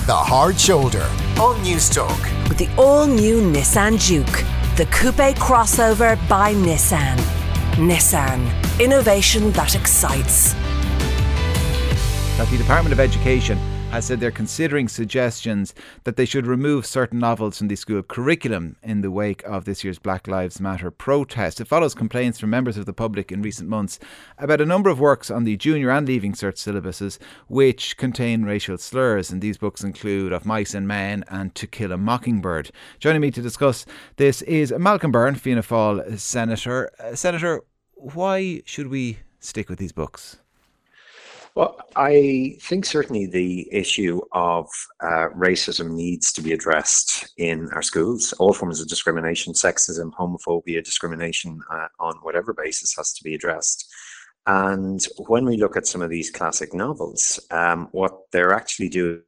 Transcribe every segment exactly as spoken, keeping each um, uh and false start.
The Hard Shoulder on Newstalk. With the all-new Nissan Juke, the coupe crossover by Nissan. Nissan, innovation that excites. That the Department of Education has said they're considering suggestions that they should remove certain novels from the school curriculum in the wake of this year's Black Lives Matter protest. It follows complaints from members of the public in recent months about a number of works on the junior and leaving cert syllabuses which contain racial slurs, and these books include Of Mice and Men and To Kill a Mockingbird. Joining me to discuss this is Malcolm Byrne, Fianna Fáil Senator. Uh, Senator, why should we stick with these books? Well, I think certainly the issue of uh, racism needs to be addressed in our schools. All forms of discrimination, sexism, homophobia, discrimination uh, on whatever basis has to be addressed. And when we look at some of these classic novels, um, what they're actually doing,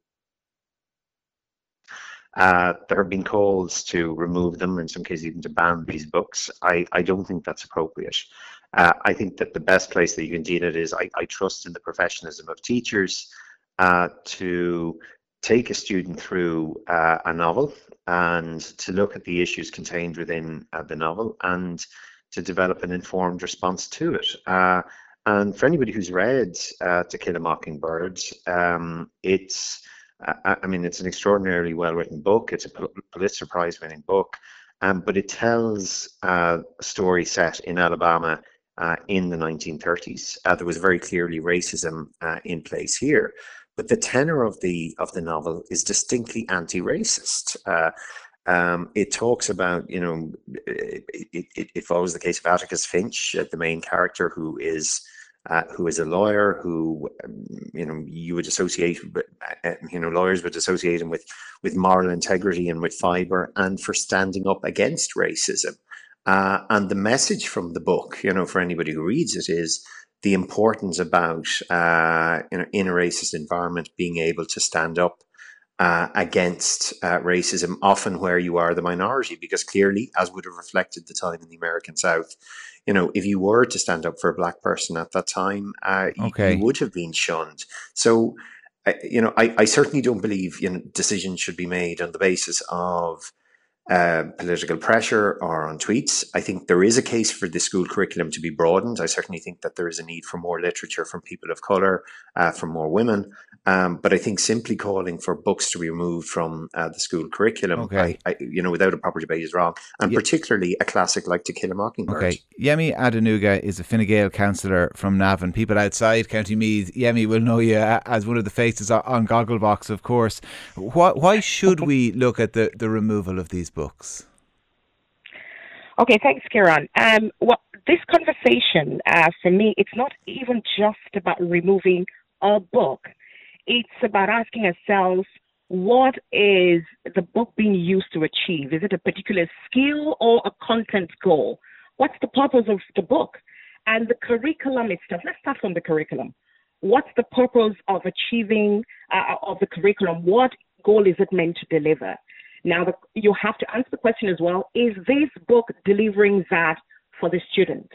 uh, there have been calls to remove them, in some cases even to ban these books. I, I don't think that's appropriate. Uh, I think that the best place that you can deal it is I, I trust in the professionalism of teachers uh, to take a student through uh, a novel and to look at the issues contained within uh, the novel and to develop an informed response to it. Uh, and for anybody who's read uh, To Kill a Mockingbird, um, it's, uh, I mean, it's an extraordinarily well-written book. It's a Pulitzer Prize-winning book, um, but it tells uh, a story set in Alabama Uh, in the nineteen thirties. Uh, there was very clearly racism uh, in place here, but the tenor of the of the novel is distinctly anti-racist. Uh, um, it talks about, you know, it, it, it follows the case of Atticus Finch, uh, the main character, who is uh, who is a lawyer who, um, you know, you would associate, uh, you know, lawyers would associate him with with moral integrity and with fibre and for standing up against racism. Uh, and the message from the book, you know, for anybody who reads it, is the importance about, uh, you know, in a racist environment, being able to stand up uh, against uh, racism, often where you are the minority, because clearly, as would have reflected the time in the American South, you know, if you were to stand up for a black person at that time, uh, okay. you, you would have been shunned. So, uh, you know, I, I certainly don't believe, you know, decisions should be made on the basis of Uh, political pressure or on tweets. I think there is a case for the school curriculum to be broadened. I certainly think that there is a need for more literature from people of colour, uh, from more women. Um, but I think simply calling for books to be removed from uh, the school curriculum, okay. I, I, you know, without a proper debate is wrong. And yeah. particularly a classic like To Kill a Mockingbird. Okay. Yemi Adenuga is a Fine Gael councillor from Navan. People outside County Meath, Yemi, will know you as one of the faces on Gogglebox, of course. Why, why should we look at the, the removal of these books? Okay, thanks, Kieran. Um, well, this conversation, uh, for me, it's not even just about removing a book. It's about asking ourselves, what is the book being used to achieve? Is it a particular skill or a content goal? What's the purpose of the book? And the curriculum itself, let's start from the curriculum. What's the purpose of achieving, uh, of the curriculum? What goal is it meant to deliver? Now, the, you have to answer the question as well, is this book delivering that for the students?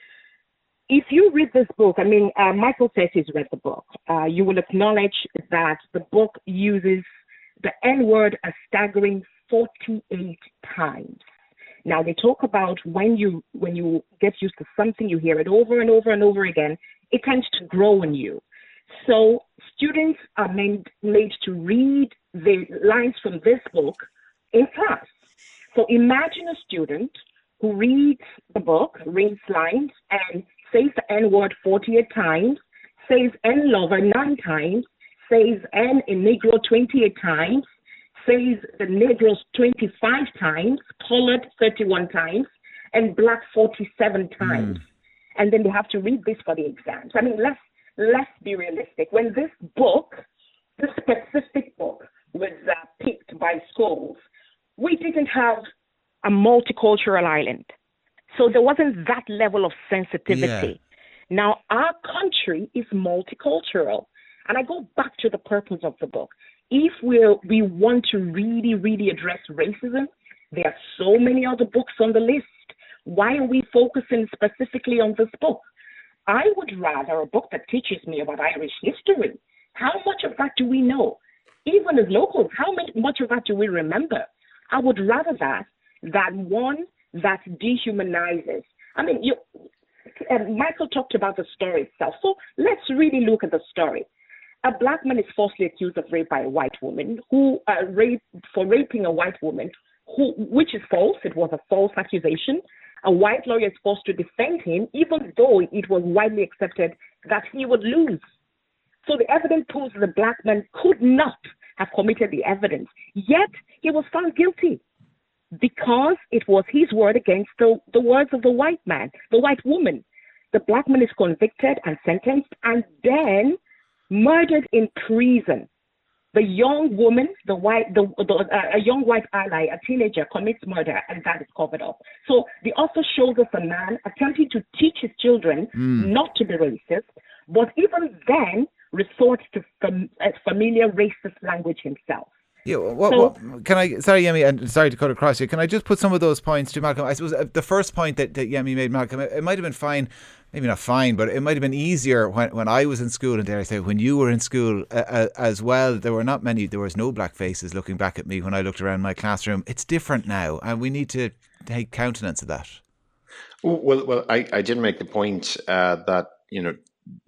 If you read this book, I mean, uh, Michael says he's read the book. Uh, you will acknowledge that the book uses the N-word a staggering forty-eight times. Now, they talk about when you when you get used to something, you hear it over and over and over again, it tends to grow on you. So students are made, made to read the lines from this book in class. So imagine a student who reads the book, reads lines, and says the N-word forty-eight times, says N-lover nine times, says N in Negro twenty-eight times, says the Negroes twenty-five times, colored thirty-one times, and black forty-seven times. Mm. And then they have to read this for the exams. I mean, let's, let's be realistic. When this book, this specific book, was uh, picked by schools, we didn't have a multicultural island. So there wasn't that level of sensitivity. Yeah. Now, our country is multicultural. And I go back to the purpose of the book. If we we want to really, really address racism, there are so many other books on the list. Why are we focusing specifically on this book? I would rather a book that teaches me about Irish history. How much of that do we know? even as locals, how much of that do we remember? I would rather that than one that dehumanizes. I mean, you, uh, Michael talked about the story itself. So let's really look at the story. A black man is falsely accused of rape by a white woman who uh, rape for raping a white woman, who which is false. It was a false accusation. A white lawyer is forced to defend him, even though it was widely accepted that he would lose. So the evidence proves the black man could not have committed the evidence, yet he was found guilty because it was his word against the, the words of the white man, the white woman. The black man is convicted and sentenced and then murdered in prison. The young woman, the white, the, the uh, a young white ally, a teenager, commits murder, and that is covered up. So the author shows us a man attempting to teach his children mm. not to be racist, but even then resort to fam- uh, familiar racist language himself. Yeah, what, so, what, can I, sorry Yemi, and sorry to cut across you, can I just put some of those points to Malcolm? I suppose the first point that, that Yemi made, Malcolm, it, it might have been fine, maybe not fine, but it might have been easier when, when I was in school, and dare I say, when you were in school uh, as well. There were not many, there was no black faces looking back at me when I looked around my classroom. It's different now, and we need to take countenance of that. Well, well, I, I did make the point uh, that, you know,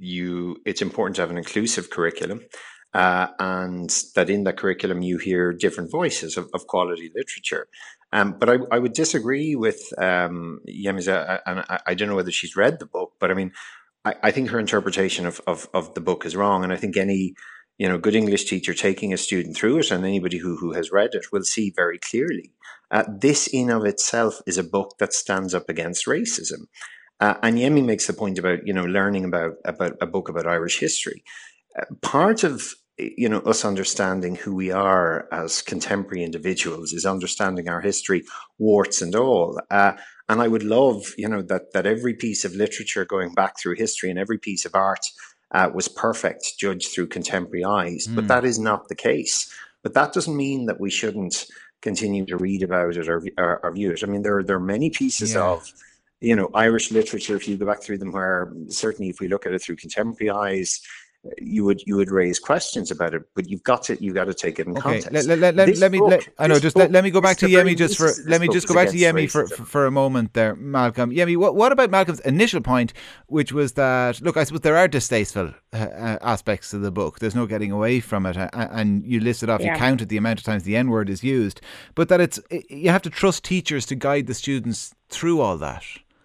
you it's important to have an inclusive curriculum. Uh, and that in that curriculum you hear different voices of, of quality literature. Um, but I, I would disagree with um, Yemi's, and I, I don't know whether she's read the book, but I mean, I, I think her interpretation of, of, of the book is wrong. And I think any, you know, good English teacher taking a student through it, and anybody who, who has read it, will see very clearly. Uh, this in of itself is a book that stands up against racism. Uh, and Yemi makes the point about, you know, learning about, about a book about Irish history. Uh, part of, you know, us understanding who we are as contemporary individuals is understanding our history, warts and all. Uh, and I would love, you know, that, that every piece of literature going back through history and every piece of art uh, was perfect, judged through contemporary eyes. Mm. But that is not the case. But that doesn't mean that we shouldn't continue to read about it or, or, or view it. I mean, there, there are many pieces yeah. of, you know, Irish literature, if you go back through them, where certainly if we look at it through contemporary eyes, you would you would raise questions about it, but you've got to you got to take it in okay. context. Let, let, let, let me. book, let, I know. Just book, let, let me go back to Yemi just for. Let me just go back to Yemi for, for for a moment there, Malcolm. Yemi, what what about Malcolm's initial point, which was that look, I suppose there are distasteful uh, aspects of the book. There's no getting away from it, uh, and you listed off, yeah. you counted the amount of times the N word is used, but that it's you have to trust teachers to guide the students through all that.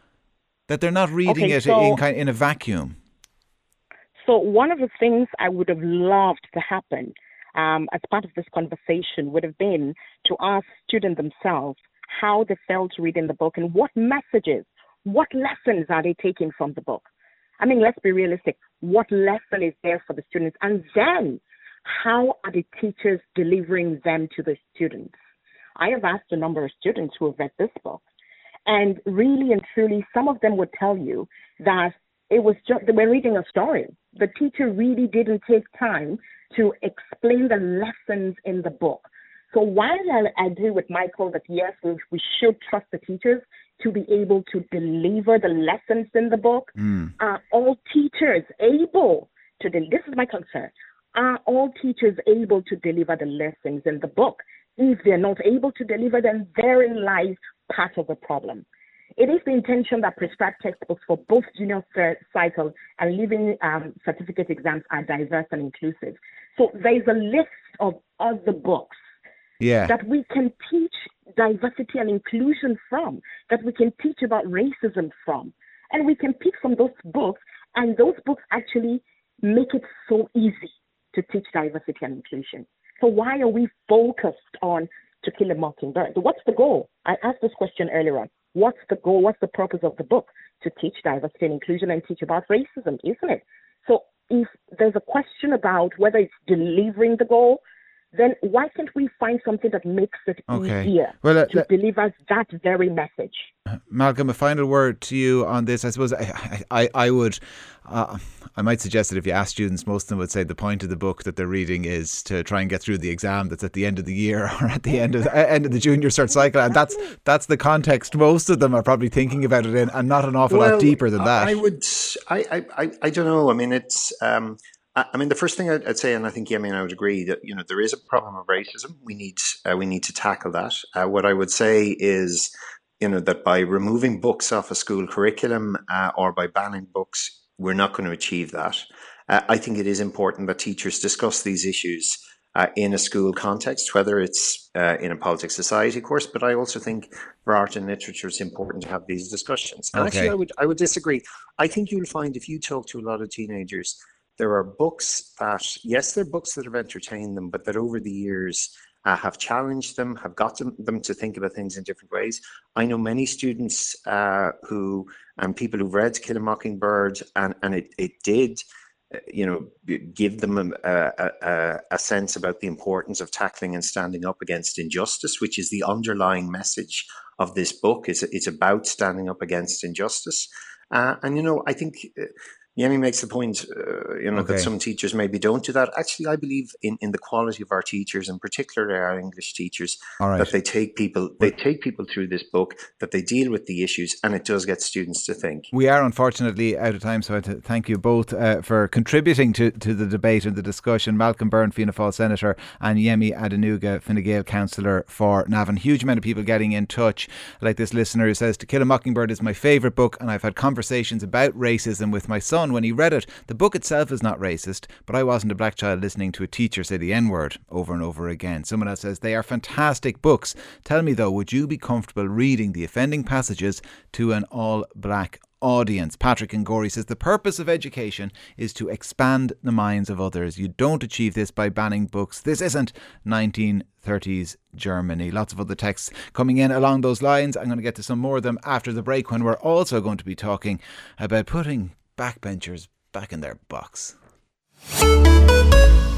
That they're not reading okay, it so, in kind in a vacuum. So one of the things I would have loved to happen um, as part of this conversation would have been to ask students themselves how they felt reading the book and what messages, what lessons are they taking from the book. I mean, let's be realistic. What lesson is there for the students? And then how are the teachers delivering them to the students? I have asked a number of students who have read this book. And really and truly, some of them would tell you that it was just, they were reading a story. The teacher really didn't take time to explain the lessons in the book. So while I agree with Michael that yes, we, we should trust the teachers to be able to deliver the lessons in the book, mm. are all teachers able to, de- this is my concern, are all teachers able to deliver the lessons in the book? If they're not able to deliver them, therein lies part of the problem. It is the intention that prescribed textbooks for both junior cycle and leaving um, certificate exams are diverse and inclusive. So there is a list of other books yeah. that we can teach diversity and inclusion from, that we can teach about racism from. And we can pick from those books, and those books actually make it so easy to teach diversity and inclusion. So why are we focused on To Kill a Mockingbird? What's the goal? I asked this question earlier on. What's the goal? What's the purpose of the book? To teach diversity and inclusion and teach about racism, isn't it? So if there's a question about whether it's delivering the goal, then why can't we find something that makes it okay. easier well, uh, to uh, deliver that very message? Malcolm, a final word to you on this. I suppose I, I, I would, uh, I might suggest that if you ask students, most of them would say the point of the book that they're reading is to try and get through the exam that's at the end of the year or at the end of the, end of the junior cert cycle, and that's that's the context most of them are probably thinking about it in, and not an awful well, lot deeper than that. I would, I, I, I don't know. I mean, it's. Um, I I mean, the first thing I'd, I'd say, and I think Yemi and I would agree that you know there is a problem of racism. We need uh, we need to tackle that. Uh, what I would say is, you know, that by removing books off a school curriculum uh, or by banning books, we're not going to achieve that. Uh, I think it is important that teachers discuss these issues uh, in a school context, whether it's uh, in a politics society course. But I also think for art and literature, it's important to have these discussions. And Okay. actually, I would I would disagree. I think you'll find if you talk to a lot of teenagers, there are books that, yes, they're books that have entertained them, but that over the years uh, have challenged them, have got them, them to think about things in different ways. I know many students uh, who, and people who've read To Kill a Mockingbird, and, and it, it did, uh, you know, give them a, a, a, a sense about the importance of tackling and standing up against injustice, which is the underlying message of this book. It's, it's about standing up against injustice. Uh, and, you know, I think... Uh, Yemi makes the point, uh, you know, Okay. that some teachers maybe don't do that. Actually, I believe in, in the quality of our teachers, and particularly our English teachers, All right. that they take people they take people through this book, that they deal with the issues, and it does get students to think. We are unfortunately out of time, so I t- thank you both uh, for contributing to, to the debate and the discussion. Malcolm Byrne, Fianna Fáil Senator, and Yemi Adenuga, Fine Gael Councillor for Navan. Huge amount of people getting in touch, like this listener who says, To Kill a Mockingbird is my favourite book, and I've had conversations about racism with my son when he read it. The book itself is not racist, but I wasn't a black child listening to a teacher say the N-word over and over again. Someone else says, they are fantastic books. Tell me though, would you be comfortable reading the offending passages to an all-black audience? Patrick and Gorey says, the purpose of education is to expand the minds of others. You don't achieve this by banning books. This isn't nineteen thirties Germany. Lots of other texts coming in along those lines. I'm going to get to some more of them after the break, when we're also going to be talking about putting backbenchers back in their box.